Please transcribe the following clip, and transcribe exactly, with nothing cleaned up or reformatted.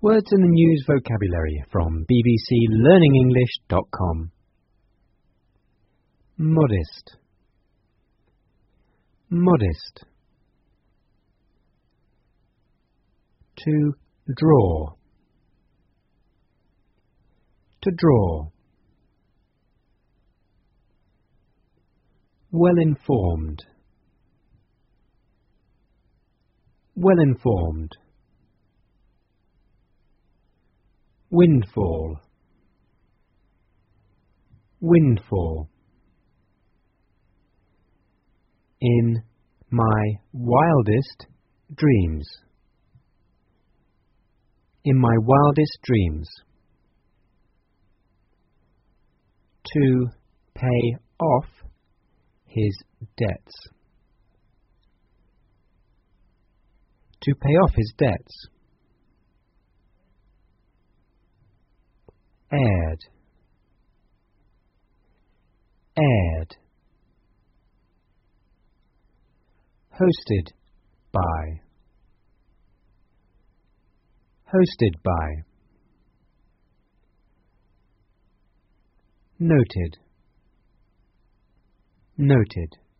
Words in the News Vocabulary from b b c learning english dot com. Modest. Modest. To draw. To draw. Well-informed. Well-informed. Windfall. Windfall. In my wildest dreams. In my wildest dreams. To pay off his debts. To pay off his debts. Aired. Aired. Hosted by. Hosted by. Noted. Noted.